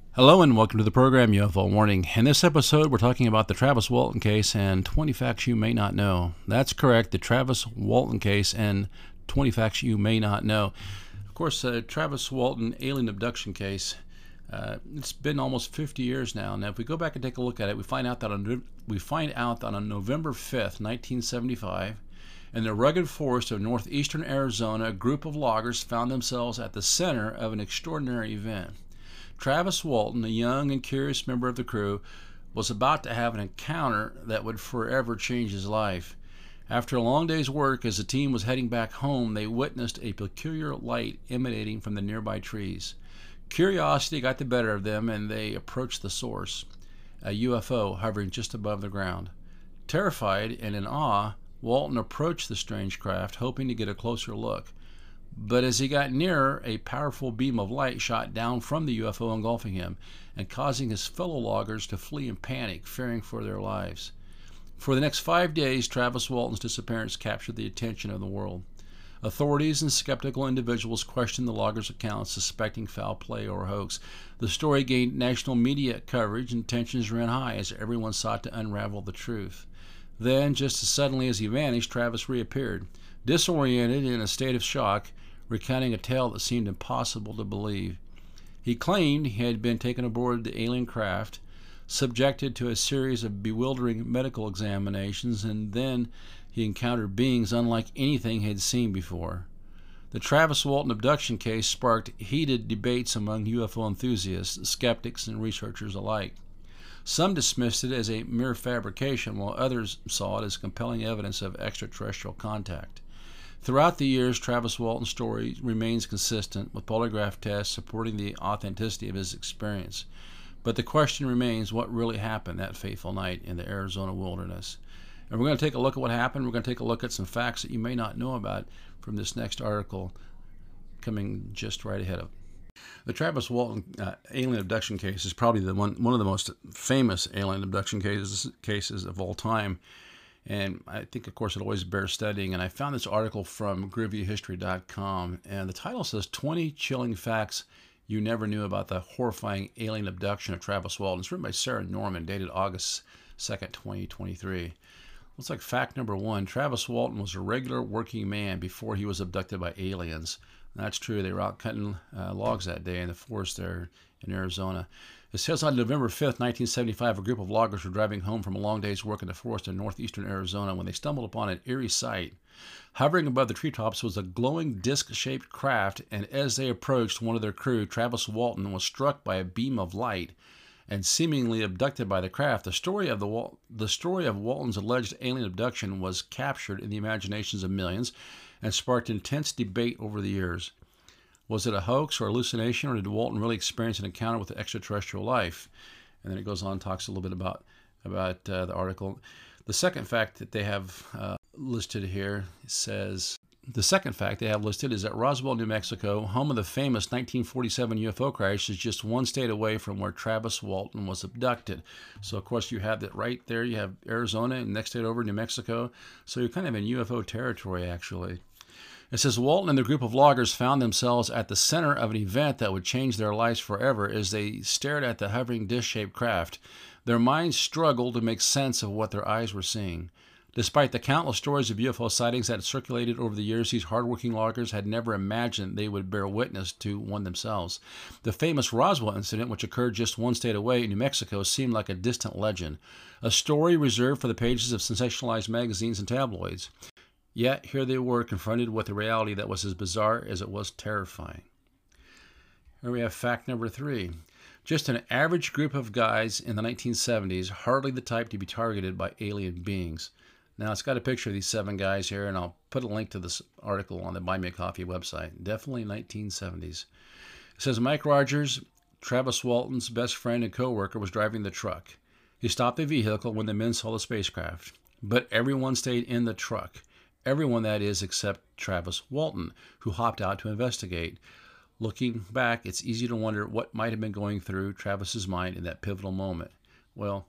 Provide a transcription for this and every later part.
Hello and welcome to the program UFO Warning. In this episode, we're talking about the Travis Walton case and 20 facts you may not know. That's correct, the Travis Walton case and 20 facts you may not know. Of course, the Travis Walton alien abduction case, it's been almost 50 years now. Now, if we go back and take a look at it, we find out that on November 5th, 1975, in the rugged forest of northeastern Arizona, a group of loggers found themselves at the center of an extraordinary event. Travis Walton, a young and curious member of the crew, was about to have an encounter that would forever change his life. After a long day's work, as the team was heading back home, they witnessed a peculiar light emanating from the nearby trees. Curiosity got the better of them, and they approached the source, a UFO hovering just above the ground. Terrified and in awe, Walton approached the strange craft, hoping to get a closer look. But as he got nearer, a powerful beam of light shot down from the UFO, engulfing him and causing his fellow loggers to flee in panic, fearing for their lives. For the next 5 days, Travis Walton's disappearance captured the attention of the world. Authorities and skeptical individuals questioned the loggers' accounts, suspecting foul play or hoax. The story gained national media coverage, and tensions ran high as everyone sought to unravel the truth. Then, just as suddenly as he vanished, Travis reappeared, disoriented and in a state of shock, recounting a tale that seemed impossible to believe. He claimed he had been taken aboard the alien craft, subjected to a series of bewildering medical examinations, and then he encountered beings unlike anything he had seen before. The Travis Walton abduction case sparked heated debates among UFO enthusiasts, skeptics, and researchers alike. Some dismissed it as a mere fabrication, while others saw it as compelling evidence of extraterrestrial contact. Throughout the years, Travis Walton's story remains consistent, with polygraph tests supporting the authenticity of his experience. But the question remains, what really happened that fateful night in the Arizona wilderness? And we're going to take a look at what happened. We're going to take a look at some facts that you may not know about from this next article coming just right ahead of. The Travis Walton alien abduction case is probably one of the most famous alien abduction cases of all time. And I think, of course, it always bears studying. And I found this article from GriveyHistory.com, and the title says 20 Chilling Facts You Never Knew About the Horrifying Alien Abduction of Travis Walton. It's written by Sarah Norman, dated August 2nd, 2023. Looks like fact number one: Travis Walton was a regular working man before he was abducted by aliens. And that's true. They were out cutting logs that day in the forest there in Arizona. It says on November 5th, 1975, a group of loggers were driving home from a long day's work in the forest in northeastern Arizona when they stumbled upon an eerie sight. Hovering above the treetops was a glowing disc-shaped craft, and as they approached, one of their crew, Travis Walton, was struck by a beam of light and seemingly abducted by the craft. The story of Walton's alleged alien abduction was captured in the imaginations of millions and sparked intense debate over the years. Was it a hoax or hallucination, or did Walton really experience an encounter with extraterrestrial life? And then it goes on and talks a little bit about the article. The second fact that they have listed here says, the second fact they have listed is that Roswell, New Mexico, home of the famous 1947 UFO crash, is just one state away from where Travis Walton was abducted. So, of course, you have that right there. You have Arizona, and next state over, New Mexico. So you're kind of in UFO territory, actually. It says Walton and the group of loggers found themselves at the center of an event that would change their lives forever as they stared at the hovering disc-shaped craft. Their minds struggled to make sense of what their eyes were seeing. Despite the countless stories of UFO sightings that had circulated over the years, these hardworking loggers had never imagined they would bear witness to one themselves. The famous Roswell incident, which occurred just one state away in New Mexico, seemed like a distant legend, a story reserved for the pages of sensationalized magazines and tabloids. Yet here they were, confronted with a reality that was as bizarre as it was terrifying. Here we have fact number three. Just an average group of guys in the 1970s, hardly the type to be targeted by alien beings. Now, it's got a picture of these 7 guys here, and I'll put a link to this article on the Buy Me a Coffee website. Definitely 1970s. It says Mike Rogers, Travis Walton's best friend and co-worker, was driving the truck. He stopped the vehicle when the men saw the spacecraft, but everyone stayed in the truck. Everyone, that is, except Travis Walton, who hopped out to investigate. Looking back, it's easy to wonder what might have been going through Travis's mind in that pivotal moment. Well,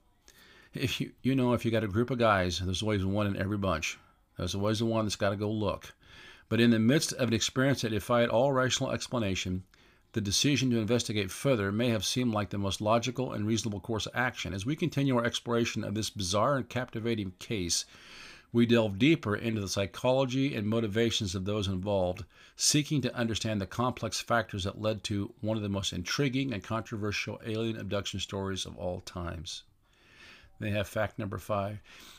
if you got a group of guys, there's always one in every bunch. There's always the one that's got to go look. But in the midst of an experience that defied all rational explanation, the decision to investigate further may have seemed like the most logical and reasonable course of action. As we continue our exploration of this bizarre and captivating case, we delve deeper into the psychology and motivations of those involved, seeking to understand the complex factors that led to one of the most intriguing and controversial alien abduction stories of all times. They have fact number 5.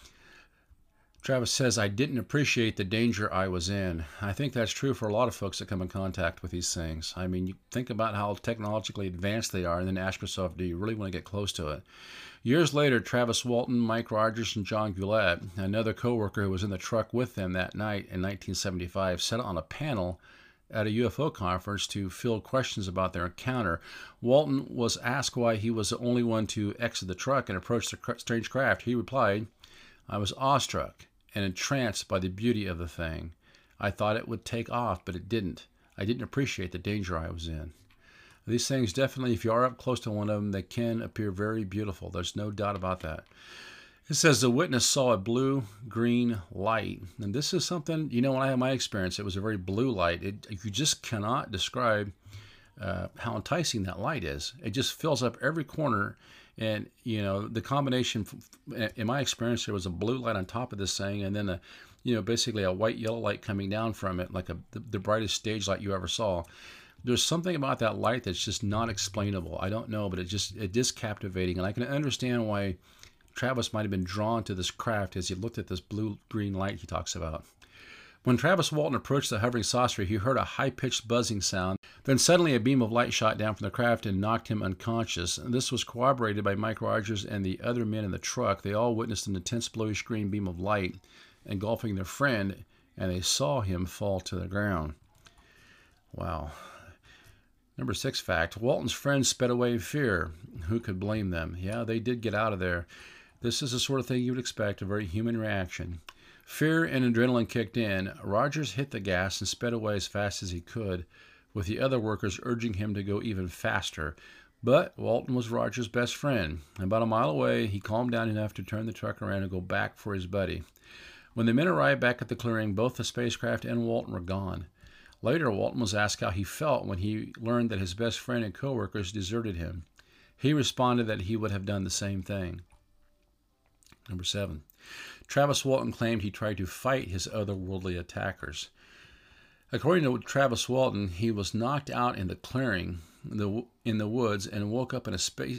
Travis says, I didn't appreciate the danger I was in. I think that's true for a lot of folks that come in contact with these things. I mean, you think about how technologically advanced they are and then ask yourself, do you really want to get close to it? Years later, Travis Walton, Mike Rogers, and John Goulet, another coworker who was in the truck with them that night in 1975, sat on a panel at a UFO conference to field questions about their encounter. Walton was asked why he was the only one to exit the truck and approach the strange craft. He replied, I was awestruck and entranced by the beauty of the thing. I thought it would take off, but it didn't. I didn't appreciate the danger I was in. These things definitely, if you are up close to one of them, they can appear very beautiful. There's no doubt about that. It says the witness saw a blue-green light. And this is something, when I had my experience, it was a very blue light. You just cannot describe how enticing that light is. It just fills up every corner. And, the combination, in my experience, there was a blue light on top of this thing, and then basically a white-yellow light coming down from it, like the brightest stage light you ever saw. There's something about that light that's just not explainable. I don't know, but it is captivating. And I can understand why Travis might have been drawn to this craft as he looked at this blue-green light he talks about. When Travis Walton approached the hovering saucer, he heard a high-pitched buzzing sound. Then suddenly a beam of light shot down from the craft and knocked him unconscious. And this was corroborated by Mike Rogers and the other men in the truck. They all witnessed an intense bluish-green beam of light engulfing their friend, and they saw him fall to the ground. Wow. Number 6 fact, Walton's friends sped away in fear. Who could blame them? Yeah, they did get out of there. This is the sort of thing you would expect, a very human reaction. Fear and adrenaline kicked in. Rogers hit the gas and sped away as fast as he could, with the other workers urging him to go even faster. But Walton was Rogers' best friend. About a mile away, he calmed down enough to turn the truck around and go back for his buddy. When the men arrived back at the clearing, both the spacecraft and Walton were gone. Later, Walton was asked how he felt when he learned that his best friend and coworkers deserted him. He responded that he would have done the same thing. Number 7. Travis Walton claimed he tried to fight his otherworldly attackers. According to Travis Walton, he was knocked out in the clearing in the woods and woke up in a space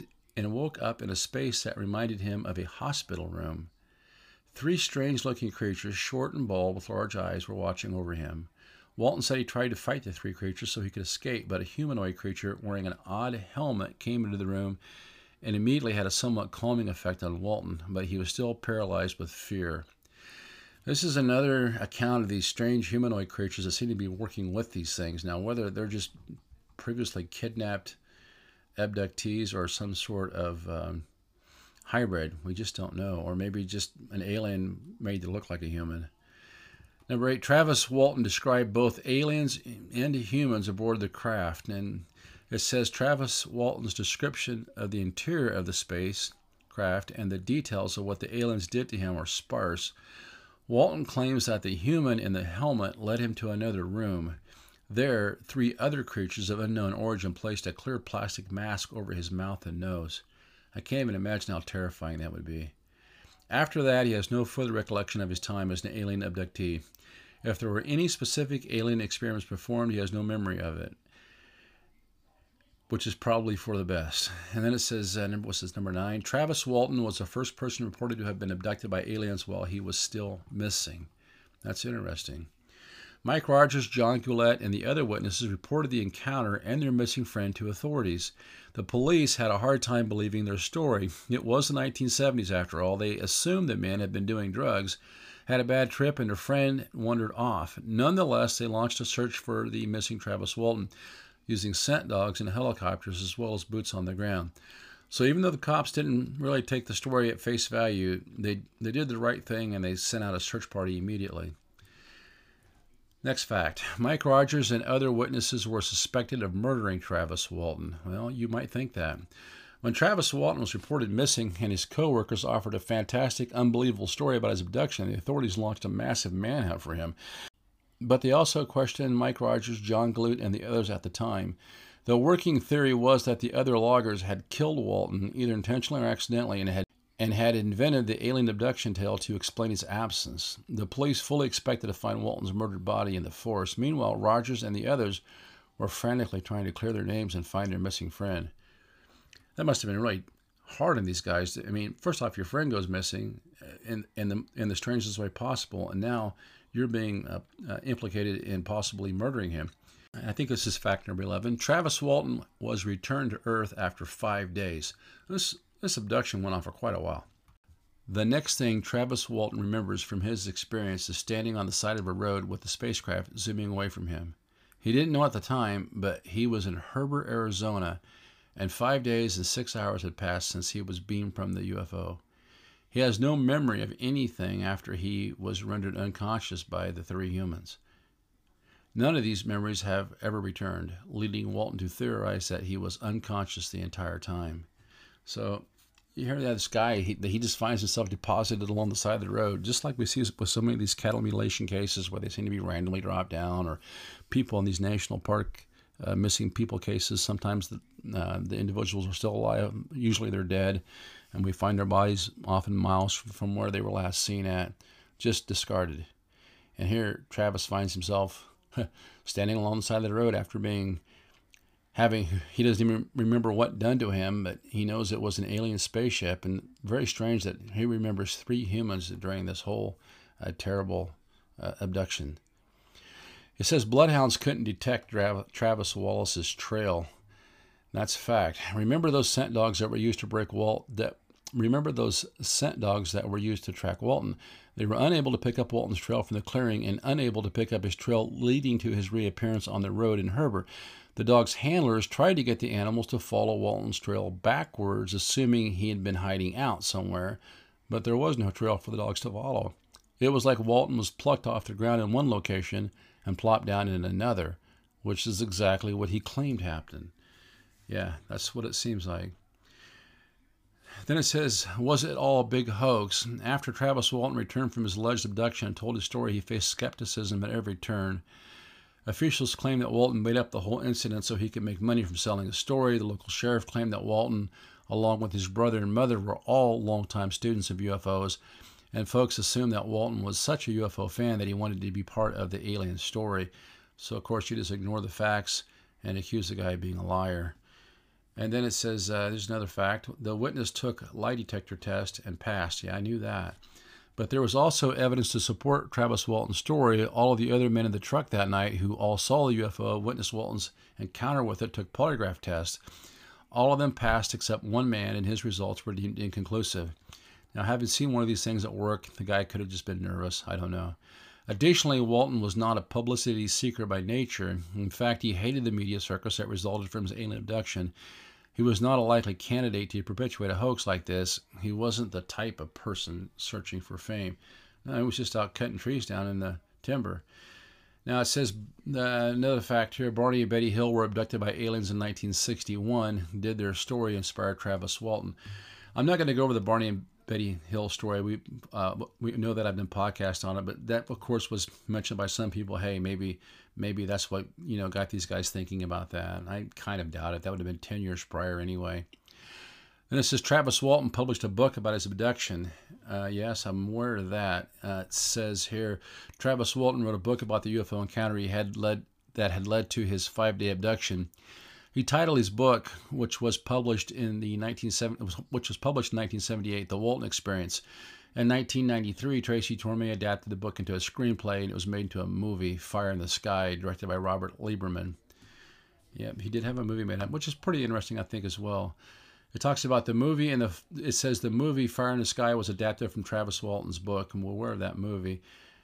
that reminded him of a hospital room. 3 strange-looking creatures, short and bald with large eyes, were watching over him. Walton said he tried to fight the 3 creatures so he could escape, but a humanoid creature wearing an odd helmet came into the room and immediately had a somewhat calming effect on Walton, but he was still paralyzed with fear. This is another account of these strange humanoid creatures that seem to be working with these things. Now, whether they're just previously kidnapped abductees or some sort of hybrid, we just don't know. Or maybe just an alien made to look like a human. Number 8, Travis Walton described both aliens and humans aboard the craft, and it says Travis Walton's description of the interior of the spacecraft and the details of what the aliens did to him are sparse. Walton claims that the human in the helmet led him to another room. There, 3 other creatures of unknown origin placed a clear plastic mask over his mouth and nose. I can't even imagine how terrifying that would be. After that, he has no further recollection of his time as an alien abductee. If there were any specific alien experiments performed, he has no memory of it, which is probably for the best. And then it says, number 9? Travis Walton was the first person reported to have been abducted by aliens while he was still missing. That's interesting. Mike Rogers, John Goulet, and the other witnesses reported the encounter and their missing friend to authorities. The police had a hard time believing their story. It was the 1970s, after all. They assumed the men had been doing drugs, had a bad trip, and their friend wandered off. Nonetheless, they launched a search for the missing Travis Walton, using scent dogs and helicopters as well as boots on the ground. So even though the cops didn't really take the story at face value, they did the right thing and they sent out a search party immediately. Next fact, Mike Rogers and other witnesses were suspected of murdering Travis Walton. Well, you might think that. When Travis Walton was reported missing and his co-workers offered a fantastic, unbelievable story about his abduction, the authorities launched a massive manhunt for him. But they also questioned Mike Rogers, John Goulet, and the others at the time. The working theory was that the other loggers had killed Walton, either intentionally or accidentally, and had invented the alien abduction tale to explain his absence. The police fully expected to find Walton's murdered body in the forest. Meanwhile, Rogers and the others were frantically trying to clear their names and find their missing friend. That must have been really hard on these guys. I mean, first off, your friend goes missing in the strangest way possible, and now you're being implicated in possibly murdering him. I think this is fact number 11. Travis Walton was returned to Earth after 5 days. This abduction went on for quite a while. The next thing Travis Walton remembers from his experience is standing on the side of a road with the spacecraft zooming away from him. He didn't know at the time, but he was in Herbert, Arizona, and 5 days and 6 hours had passed since he was beamed from the UFO. He has no memory of anything after he was rendered unconscious by the three humans. None of these memories have ever returned, leading Walton to theorize that he was unconscious the entire time. So you hear this guy, he just finds himself deposited along the side of the road, just like we see with so many of these cattle mutilation cases where they seem to be randomly dropped down, or people in these national park missing people cases. Sometimes the individuals are still alive, usually they're dead, and we find their bodies often miles from where they were last seen at, just discarded. And here Travis finds himself standing along the side of the road after he doesn't even remember what done to him, but he knows it was an alien spaceship. And very strange that he remembers three humans during this whole terrible abduction. It says bloodhounds couldn't detect Travis Wallace's trail. That's a fact. Remember those scent dogs that were used to track Walton? They were unable to pick up Walton's trail from the clearing and unable to pick up his trail leading to his reappearance on the road in Herbert. The dog's handlers tried to get the animals to follow Walton's trail backwards, assuming he had been hiding out somewhere, but there was no trail for the dogs to follow. It was like Walton was plucked off the ground in one location and plopped down in another, which is exactly what he claimed happened. Yeah, that's what it seems like. Then it says, was it all a big hoax? After Travis Walton returned from his alleged abduction and told his story, he faced skepticism at every turn. Officials claimed that Walton made up the whole incident so he could make money from selling his story. The local sheriff claimed that Walton, along with his brother and mother, were all longtime students of UFOs, and folks assumed that Walton was such a UFO fan that he wanted to be part of the alien story. So, of course, you just ignore the facts and accuse the guy of being a liar. And then it says, there's another fact. The witness took lie detector test and passed. Yeah, I knew that. But there was also evidence to support Travis Walton's story. All of the other men in the truck that night who all saw the UFO, witnessed Walton's encounter with it, took polygraph tests. All of them passed except one man, and his results were deemed inconclusive. Now, having seen one of these things at work, the guy could have just been nervous. I don't know. Additionally, Walton was not a publicity seeker by nature. In fact, he hated the media circus that resulted from his alien abduction. He was not a likely candidate to perpetuate a hoax like this. He wasn't the type of person searching for fame. No, he was just out cutting trees down in the timber. Now it says, another fact here, Barney and Betty Hill were abducted by aliens in 1961. Did their story inspire Travis Walton? I'm not going to go over the Barney and Betty Hill story. We know that I've been podcast on it, but that, of course, was mentioned by some people. Hey, maybe that's what got these guys thinking about that. I kind of doubt it. That would have been 10 years prior anyway. Then it says Travis Walton published a book about his abduction. Yes, I'm aware of that. It says here Travis Walton wrote a book about the UFO encounter that had led to his 5-day abduction. He titled his book, which was published in 1978, The Walton Experience. In 1993, Tracy Torme adapted the book into a screenplay, and it was made into a movie, Fire in the Sky, directed by Robert Lieberman. Yeah, he did have a movie made up, which is pretty interesting, I think, as well. It talks about the movie, and it says the movie Fire in the Sky was adapted from Travis Walton's book, and we're aware of that movie.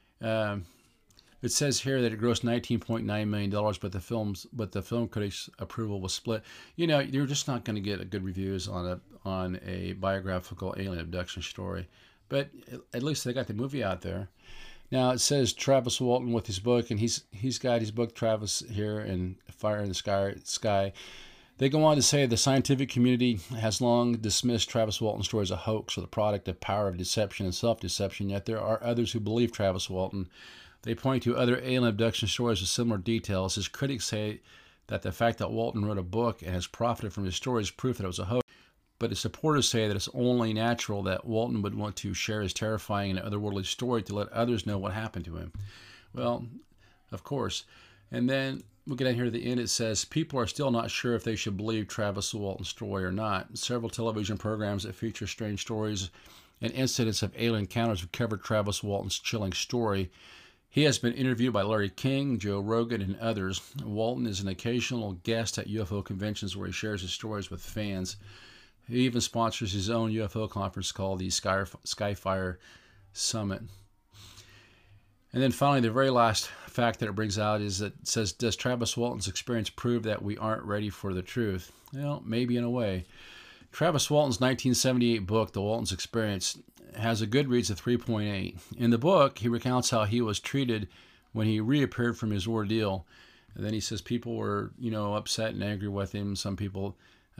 It says here that it grossed $19.9 million, but the film critics' approval was split. You're just not going to get good reviews on a biographical alien abduction story. But at least they got the movie out there. Now it says Travis Walton with his book, and he's got his book Travis here in Fire in the Sky. They go on to say the scientific community has long dismissed Travis Walton's story as a hoax or the product of power of deception and self-deception, yet there are others who believe Travis Walton. They point to other alien abduction stories with similar details. His critics say that the fact that Walton wrote a book and has profited from his story is proof that it was a hoax. But his supporters say that it's only natural that Walton would want to share his terrifying and otherworldly story to let others know what happened to him. Well, of course. And then we get down here to the end. It says, people are still not sure if they should believe Travis Walton's story or not. Several television programs that feature strange stories and incidents of alien encounters have covered Travis Walton's chilling story. He has been interviewed by Larry King, Joe Rogan, and others. Walton is an occasional guest at UFO conventions where he shares his stories with fans. He even sponsors his own UFO conference called the Skyfire Summit. And then finally, the very last fact that it brings out is that it says, does Travis Walton's experience prove that we aren't ready for the truth? Well, maybe in a way. Travis Walton's 1978 book, The Walton's Experience, has a Goodreads of 3.8. In the book, he recounts how he was treated when he reappeared from his ordeal. And then he says people were, upset and angry with him. Some people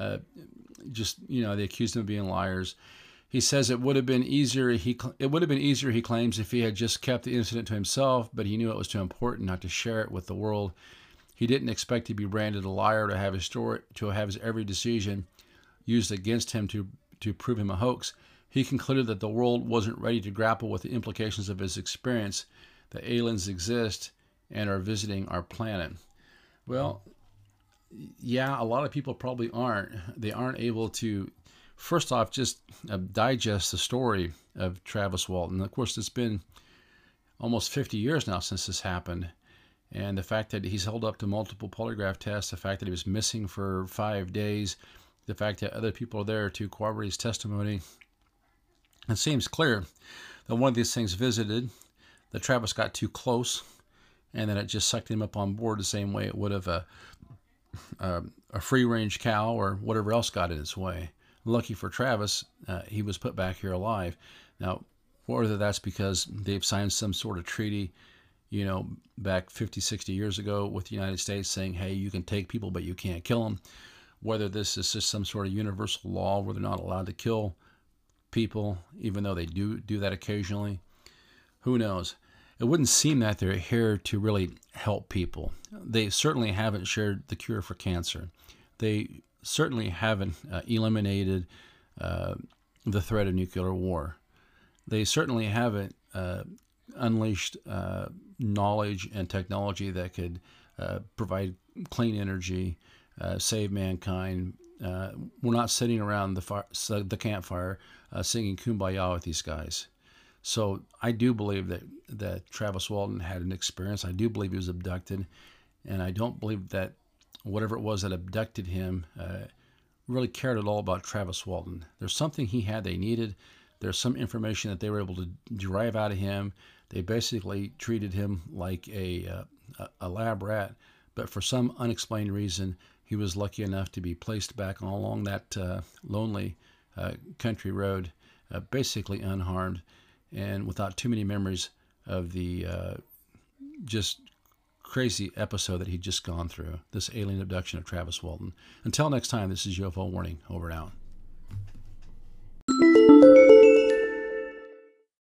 they accused him of being liars. He says it would have been easier. He claims, if he had just kept the incident to himself, but he knew it was too important not to share it with the world. He didn't expect to be branded a liar, to have his story, to have his every decision used against him to prove him a hoax. He concluded that the world wasn't ready to grapple with the implications of his experience, that aliens exist and are visiting our planet. Well, yeah, a lot of people probably aren't. They aren't able to, first off, just digest the story of Travis Walton. Of course, it's been almost 50 years now since this happened. And the fact that he's held up to multiple polygraph tests, the fact that he was missing for 5 days, the fact that other people are there to corroborate his testimony, it seems clear that one of these things visited, that Travis got too close, and then it just sucked him up on board the same way it would have a free-range cow or whatever else got in its way. Lucky for Travis, he was put back here alive. Now, whether that's because they've signed some sort of treaty, back 50, 60 years ago with the United States saying, hey, you can take people, but you can't kill them. Whether this is just some sort of universal law where they're not allowed to kill people, even though they do that occasionally, who knows? It wouldn't seem that they're here to really help people. They certainly haven't shared the cure for cancer. They certainly haven't eliminated the threat of nuclear war. They certainly haven't unleashed knowledge and technology that could provide clean energy, save mankind. We're not sitting around the campfire singing Kumbaya with these guys. So I do believe that Travis Walton had an experience. I do believe he was abducted. And I don't believe that whatever it was that abducted him really cared at all about Travis Walton. There's something he had they needed. There's some information that they were able to derive out of him. They basically treated him like a lab rat. But for some unexplained reason, he was lucky enough to be placed back along that lonely country road, basically unharmed, and without too many memories of the just crazy episode that he'd just gone through, this alien abduction of Travis Walton. Until next time, this is UFO Warning, over and out.